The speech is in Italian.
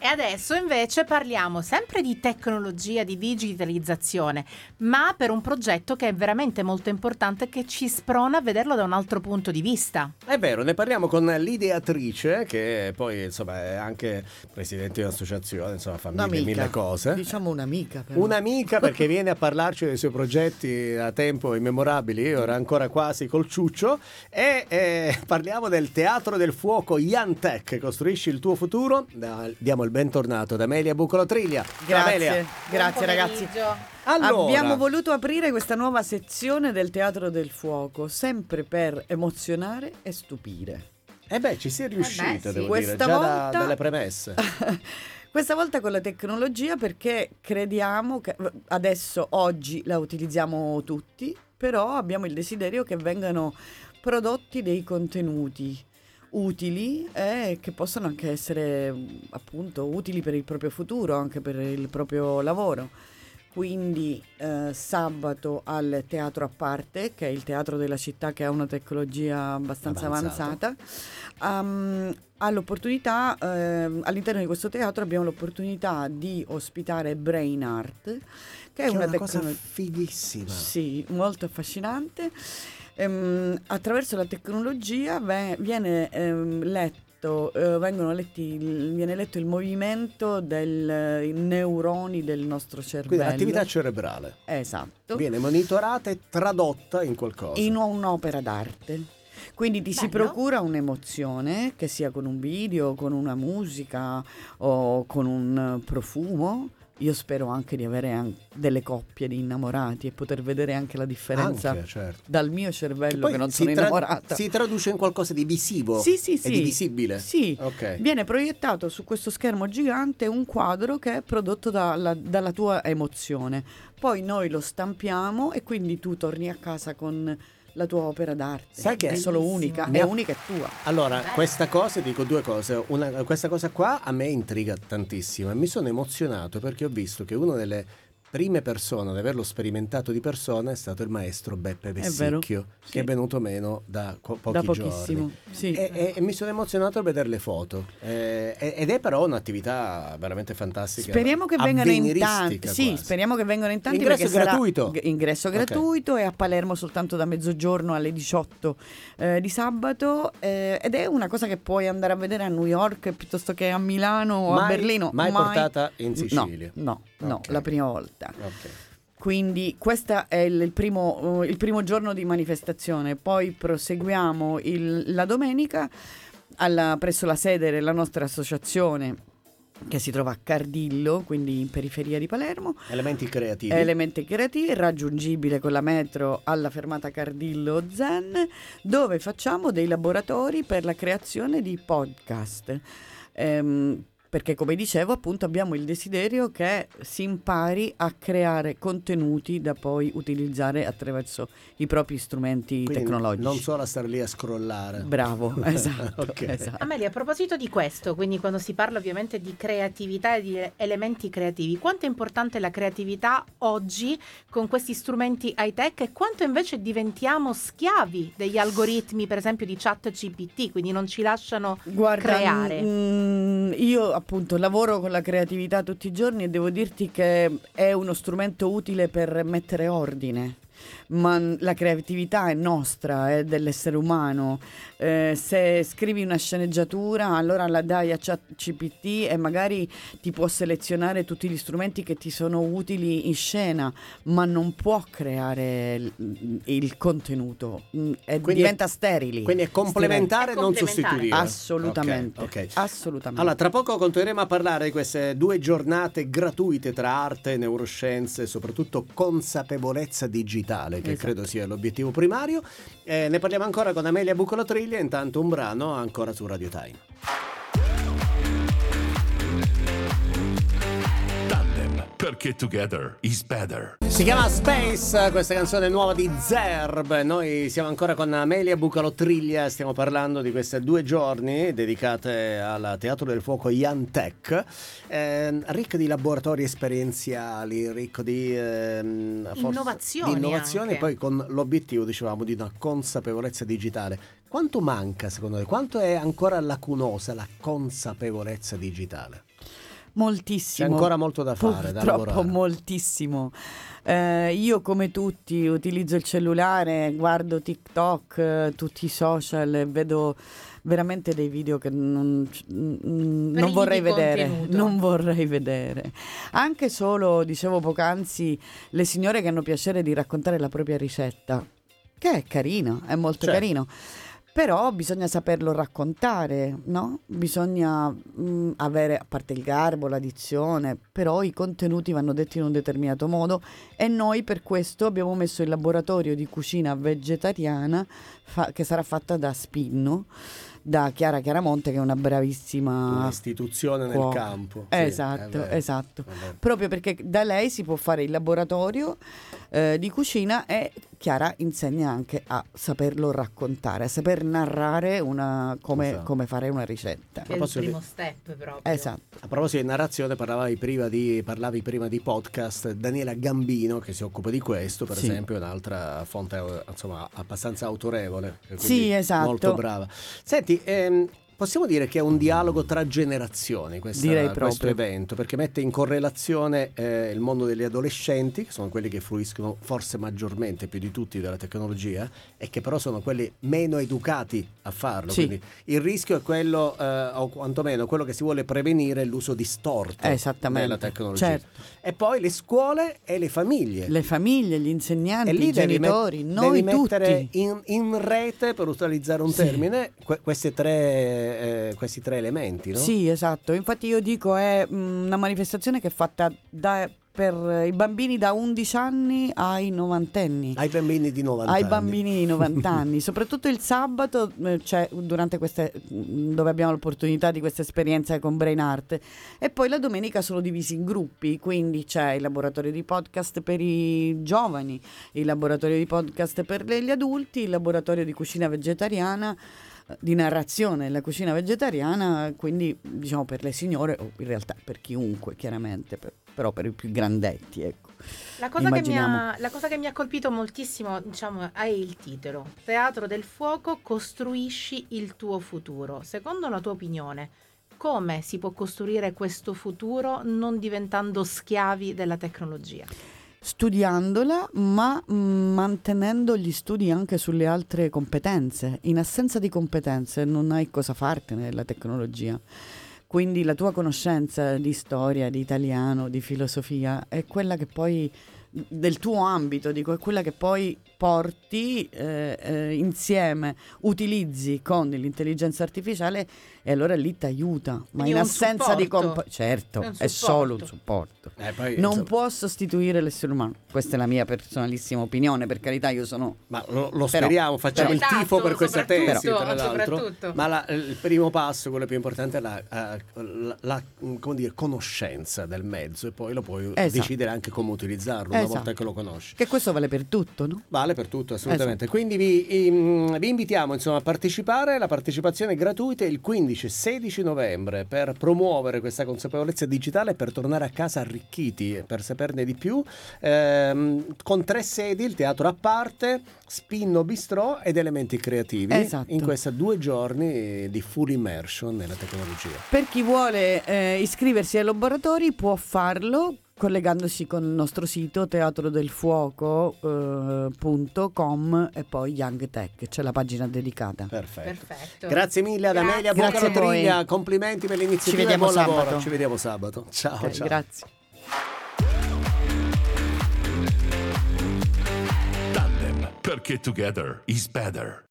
E adesso invece parliamo sempre di tecnologia, di digitalizzazione, ma per un progetto che è veramente molto importante, che ci sprona a vederlo da un altro punto di vista. È vero, ne parliamo con l'ideatrice, che poi insomma è anche presidente di un'associazione, insomma fa mille cose. Diciamo un'amica. Però. Un'amica, perché viene a parlarci dei suoi progetti a tempo immemorabili, ora ancora quasi col ciuccio, e parliamo del Teatro del Fuoco Jantec, costruisci il tuo futuro. Diamo il bentornato ad Amelia Bucolo-Triglia. Grazie ragazzi. Allora, abbiamo voluto aprire questa nuova sezione del Teatro del Fuoco, sempre per emozionare e stupire. ci si è riuscito, sì. devo Questa dire, già volta... dalle premesse. Questa volta con la tecnologia, perché crediamo che oggi la utilizziamo tutti, però abbiamo il desiderio che vengano prodotti dei contenuti utili e che possano anche essere appunto utili per il proprio futuro, anche per il proprio lavoro. Quindi sabato al Teatro a Parte, che è il teatro della città, che ha una tecnologia abbastanza avanzata, all'opportunità, all'interno di questo teatro abbiamo l'opportunità di ospitare Brain Art, che è una cosa fighissima. Sì, molto affascinante. Attraverso la tecnologia viene letto il movimento dei neuroni del nostro cervello. Quindi l'attività cerebrale. Esatto. Viene monitorata e tradotta in qualcosa. In un'opera d'arte. Quindi ti si procura un'emozione, che sia con un video, con una musica o con un profumo. Io spero anche di avere delle coppie di innamorati e poter vedere anche la differenza dal mio cervello, che non sono innamorata. Si traduce in qualcosa di visivo sì. e di visibile. Sì, okay. Viene proiettato su questo schermo gigante un quadro che è prodotto dalla tua emozione. Poi noi lo stampiamo e quindi tu torni a casa con la tua opera d'arte. Sai che è solo unica, è unica e tua. Allora, questa cosa, dico due cose. Questa cosa qua a me intriga tantissimo e mi sono emozionato perché ho visto che una delle prime persone ad averlo sperimentato di persona è stato il maestro Beppe Vessicchio, che è venuto meno da pochi giorni. Sì. E mi sono emozionato a vedere le foto. Ed è però un'attività veramente fantastica. Speriamo che vengano in tanti. Sì, speriamo che vengano in tanti. Ingresso gratuito. Ingresso gratuito, e a Palermo soltanto da mezzogiorno alle 18 di sabato. Ed è una cosa che puoi andare a vedere a New York piuttosto che a Milano o a Berlino. Mai portata in Sicilia? No, la prima volta. Okay. Quindi questo è il primo giorno di manifestazione. Poi proseguiamo la domenica presso la sede della nostra associazione, che si trova a Cardillo, quindi in periferia di Palermo. Elementi creativi, raggiungibile con la metro alla fermata Cardillo Zen, dove facciamo dei laboratori per la creazione di podcast. Perché, come dicevo, appunto abbiamo il desiderio che si impari a creare contenuti da poi utilizzare attraverso i propri strumenti tecnologici. Non solo a star lì a scrollare. Bravo, esatto, Okay. esatto. Amelia, a proposito di questo, quindi quando si parla ovviamente di creatività e di elementi creativi, quanto è importante la creatività oggi con questi strumenti high tech e quanto invece diventiamo schiavi degli algoritmi, per esempio di ChatGPT, quindi non ci lasciano creare? Io appunto lavoro con la creatività tutti i giorni e devo dirti che è uno strumento utile per mettere ordine. Ma la creatività è nostra, è dell'essere umano. Se scrivi una sceneggiatura, allora la dai a ChatGPT e magari ti può selezionare tutti gli strumenti che ti sono utili in scena, ma non può creare il contenuto. Diventa sterili. Quindi è complementare, non sostituire. Assolutamente. Okay. Assolutamente. Allora, tra poco continueremo a parlare di queste 2 giornate gratuite tra arte, neuroscienze e soprattutto consapevolezza digitale, che credo sia l'obiettivo primario. Ne parliamo ancora con Amelia Bucolo-Triglia. Intanto un brano ancora su Radio Time. Tandem, perché together is better. Si chiama Space, questa canzone nuova di Zerb. Noi siamo ancora con Amelia Bucalo-Triglia, stiamo parlando di queste 2 giorni dedicate al Teatro del Fuoco Jantec, ricco di laboratori esperienziali, ricco di innovazioni, poi con l'obiettivo, dicevamo, di una consapevolezza digitale. Quanto manca secondo te? Quanto è ancora lacunosa la consapevolezza digitale? Moltissimo. C'è ancora molto da fare, da Purtroppo lavorare. moltissimo. Io come tutti utilizzo il cellulare, guardo TikTok, tutti i social e vedo veramente dei video che non vorrei di vedere. contenuto. Non vorrei vedere. Anche solo, dicevo poc'anzi, le signore che hanno piacere di raccontare la propria ricetta, che è carino, è molto Certo. carino. Però bisogna saperlo raccontare, no? Bisogna avere, a parte il garbo, la dizione, però i contenuti vanno detti in un determinato modo e noi per questo abbiamo messo il laboratorio di cucina vegetariana che sarà fatta da Spinno, da Chiara Chiaramonte, che è una bravissima Un'istituzione nel cuoca. campo. Sì, Esatto, è vero, esatto. è vero. Proprio perché da lei si può fare il laboratorio di cucina e Chiara insegna anche a saperlo raccontare, a saper narrare Esatto. come fare una ricetta. Che è il primo step proprio. Esatto. A proposito di narrazione, parlavi prima di podcast. Daniela Gambino, che si occupa di questo, per Sì. esempio, è un'altra fonte insomma abbastanza autorevole. Quindi Sì, esatto. Molto brava. Senti, possiamo dire che è un dialogo tra generazioni Direi questo proprio. evento, perché mette in correlazione il mondo degli adolescenti, che sono quelli che fruiscono forse maggiormente più di tutti della tecnologia e che però sono quelli meno educati a farlo. Sì. Quindi il rischio è quello, o quantomeno quello che si vuole prevenire, è l'uso distorto Esattamente. della tecnologia. Certo. E poi le scuole e le famiglie. Le famiglie, gli insegnanti, E lì i genitori, noi devi mettere tutti. in rete, per utilizzare un Sì. termine, questi tre elementi, no? Sì, esatto. Infatti io dico è una manifestazione che è fatta per i bambini da 11 anni ai 90 anni. Ai bambini di 90 Ai anni. bambini di 90 anni, soprattutto il sabato c'è durante dove abbiamo l'opportunità di questa esperienza con Brain Art, e poi la domenica sono divisi in gruppi, quindi c'è il laboratorio di podcast per i giovani, il laboratorio di podcast per gli adulti, il laboratorio di cucina vegetariana, di narrazione della cucina vegetariana, quindi diciamo per le signore o in realtà per chiunque chiaramente, però per i più grandetti, ecco. La cosa Immaginiamo. che mi ha colpito moltissimo, diciamo, è il titolo. Teatro del fuoco, costruisci il tuo futuro. Secondo la tua opinione, come si può costruire questo futuro non diventando schiavi della tecnologia? Studiandola, ma mantenendo gli studi anche sulle altre competenze. In assenza di competenze non hai cosa fartene della tecnologia. Quindi la tua conoscenza di storia, di italiano, di filosofia è quella che poi, del tuo ambito, dico, è quella che poi porti insieme, utilizzi con l'intelligenza artificiale, e allora lì ti aiuta. Ma Quindi in un assenza di supporto. certo, È un è solo un supporto. supporto. Poi, Non insomma, può sostituire l'essere umano. Questa è la mia personalissima opinione, per carità, io sono... ma lo speriamo, facciamo però- il tifo Esatto, per questa tesi, soprattutto, tra l'altro. soprattutto. Ma il primo passo, quello più importante, è la come dire, conoscenza del mezzo, e poi lo puoi Esatto. decidere anche come utilizzarlo una Esatto. volta che lo conosci. Che questo vale per tutto, no? Vale per tutto, assolutamente. Esatto. Quindi vi invitiamo, insomma, a partecipare. La partecipazione è gratuita il 15-16 novembre per promuovere questa consapevolezza digitale e per tornare a casa arricchiti, per saperne di più, con 3 sedi: il teatro a parte, Spinno Bistrò ed Elementi Creativi, Esatto. in questi 2 giorni di full immersion nella tecnologia. Per chi vuole iscriversi ai laboratori può farlo collegandosi con il nostro sito teatrodelfuoco.com e poi Young Tech, c'è la pagina dedicata. Perfetto. Grazie mille ad Amelia Grazie a voi. Bucaratriglia, complimenti per l'iniziativa. Ci vediamo buon lavoro. sabato. Ci vediamo sabato. Ciao, Ok, ciao. grazie. Tandem, perché together is better.